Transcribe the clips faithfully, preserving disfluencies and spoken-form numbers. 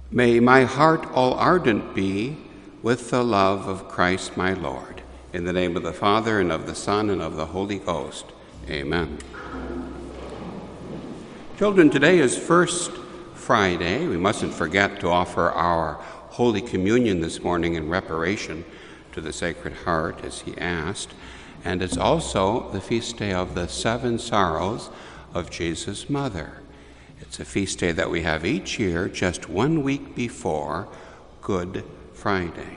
May my heart all ardent be with the love of Christ my Lord. In the name of the Father, and of the Son, and of the Holy Ghost. Amen. Children, today is First Friday. We mustn't forget to offer our Holy Communion this morning in reparation to the Sacred Heart, as he asked. And it's also the feast day of the Seven Sorrows of Jesus' Mother. It's a feast day that we have each year, just one week before Good Friday.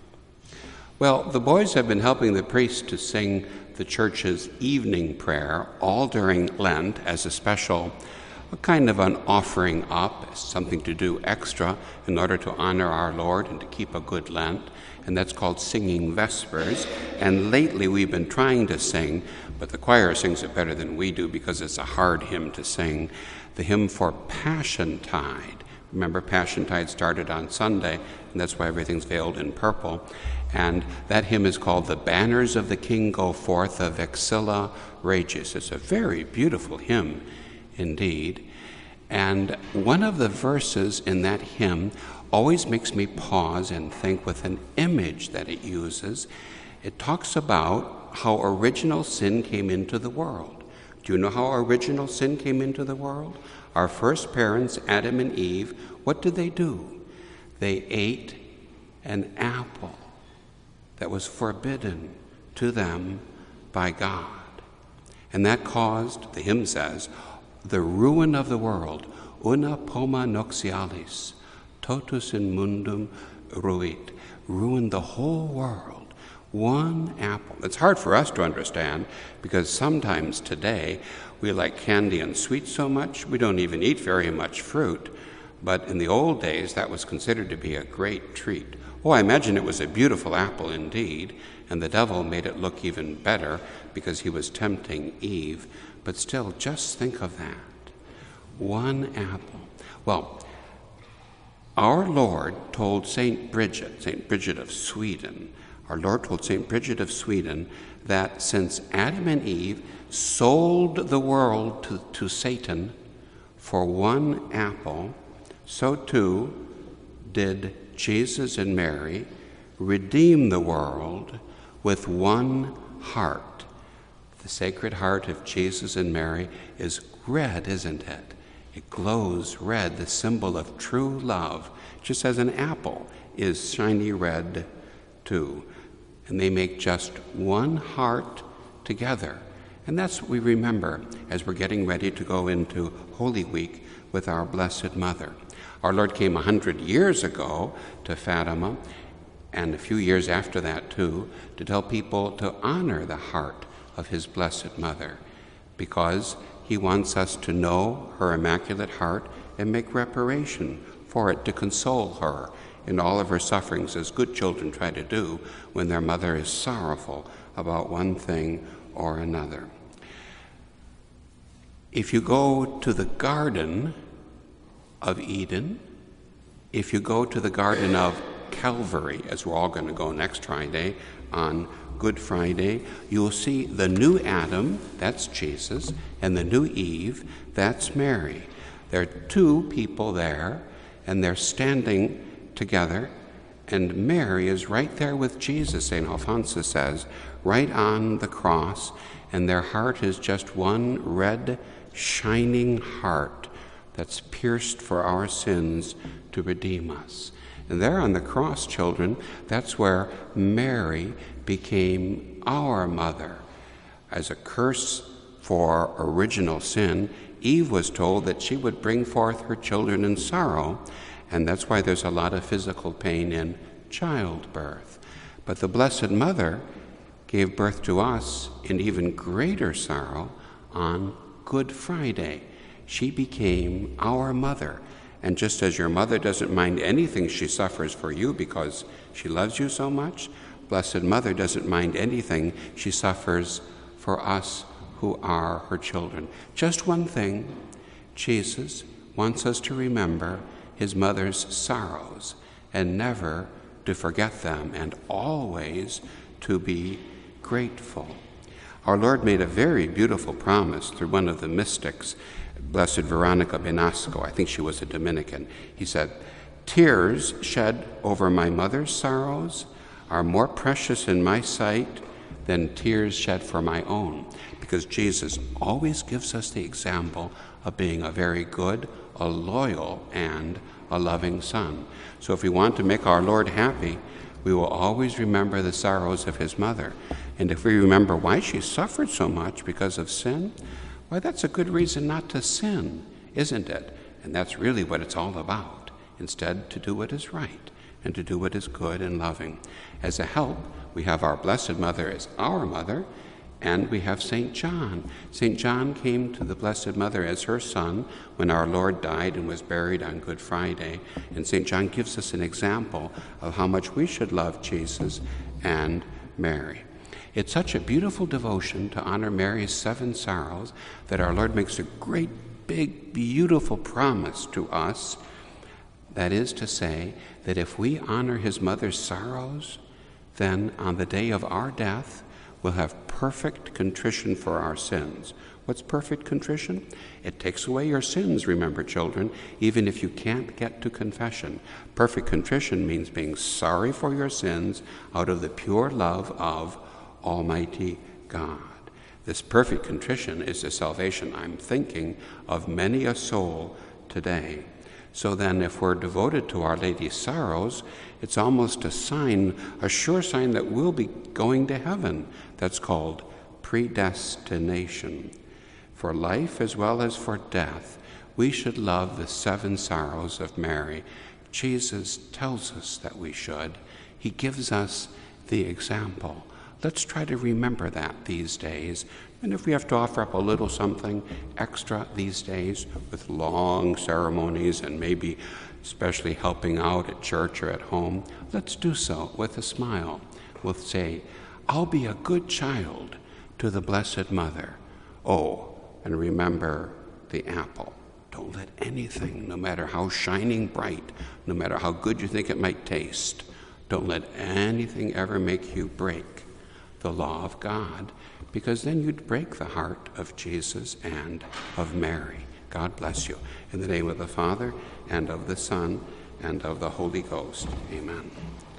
Well, the boys have been helping the priest to sing the church's evening prayer all during Lent as a special a kind of an offering up, something to do extra in order to honor our Lord and to keep a good Lent, and that's called singing Vespers. And lately we've been trying to sing, but the choir sings it better than we do because it's a hard hymn to sing, the hymn for Passiontide. Remember, Passiontide started on Sunday, and that's why everything's veiled in purple. And that hymn is called The Banners of the King Go Forth, a Vexilla Regis. It's a very beautiful hymn indeed. And one of the verses in that hymn always makes me pause and think with an image that it uses. It talks about how original sin came into the world. Do you know how original sin came into the world? Our first parents, Adam and Eve, what did they do? They ate an apple that was forbidden to them by God. And that caused, the hymn says, the ruin of the world. Una poma noxialis, totus in mundum ruit. Ruined the whole world. One apple. It's hard for us to understand because sometimes today we like candy and sweets so much we don't even eat very much fruit. But in the old days that was considered to be a great treat. Oh, I imagine it was a beautiful apple indeed, and the devil made it look even better because he was tempting Eve. But still, just think of that. One apple. Well, our Lord told Saint Bridget, Saint Bridget of Sweden, our Lord told Saint Bridget of Sweden that since Adam and Eve sold the world to, to Satan for one apple, so too did Jesus and Mary redeem the world with one heart. The Sacred Heart of Jesus and Mary is red, isn't it? It glows red, the symbol of true love, just as an apple is shiny red too. And they make just one heart together. And that's what we remember as we're getting ready to go into Holy Week with our Blessed Mother. Our Lord came a hundred years ago to Fatima, and a few years after that too, to tell people to honor the heart of his Blessed Mother, because he wants us to know her Immaculate Heart and make reparation for it, to console her in all of her sufferings, as good children try to do when their mother is sorrowful about one thing or another. If you go to the Garden of Eden, if you go to the Garden of Calvary, as we're all going to go next Friday on Good Friday, you'll see the new Adam, that's Jesus, and the new Eve, that's Mary. There are two people there, and they're standing together, and Mary is right there with Jesus, Saint Alphonsus says, right on the cross, and their heart is just one red, shining heart that's pierced for our sins to redeem us. And there on the cross, children, that's where Mary became our mother. As a curse for original sin, Eve was told that she would bring forth her children in sorrow, and that's why there's a lot of physical pain in childbirth. But the Blessed Mother gave birth to us in even greater sorrow on Good Friday. She became our mother. And just as your mother doesn't mind anything she suffers for you because she loves you so much, Blessed Mother doesn't mind anything she suffers for us who are her children. Just one thing, Jesus wants us to remember his mother's sorrows and never to forget them, and always to be grateful. Our Lord made a very beautiful promise through one of the mystics, Blessed Veronica Benasco. I think she was a Dominican. He said, Tears shed over my mother's sorrows are more precious in my sight than tears shed for my own, because Jesus always gives us the example of being a very good, a loyal, and a loving son. So if we want to make our Lord happy, we will always remember the sorrows of his mother. And if we remember why she suffered so much because of sin, why, that's a good reason not to sin, isn't it? And that's really what it's all about. Instead, to do what is right and to do what is good and loving. As a help, we have our Blessed Mother as our mother, and we have Saint John. Saint John came to the Blessed Mother as her son when our Lord died and was buried on Good Friday. And Saint John gives us an example of how much we should love Jesus and Mary. It's such a beautiful devotion to honor Mary's seven sorrows that our Lord makes a great, big, beautiful promise to us. That is to say, that if we honor his mother's sorrows, then on the day of our death, we'll have perfect contrition for our sins. What's perfect contrition? It takes away your sins, remember, children, even if you can't get to confession. Perfect contrition means being sorry for your sins out of the pure love of Almighty God. This perfect contrition is the salvation, I'm thinking, of many a soul today. So then, if we're devoted to Our Lady's sorrows, it's almost a sign, a sure sign that we'll be going to heaven. That's called predestination. For life as well as for death, we should love the seven sorrows of Mary. Jesus tells us that we should. He gives us the example. Let's try to remember that these days. And if we have to offer up a little something extra these days with long ceremonies and maybe especially helping out at church or at home, let's do so with a smile. We'll say, I'll be a good child to the Blessed Mother. Oh, and remember the apple. Don't let anything, no matter how shining bright, no matter how good you think it might taste, don't let anything ever make you break the law of God, because then you'd break the heart of Jesus and of Mary. God bless you. In the name of the Father, and of the Son, and of the Holy Ghost. Amen.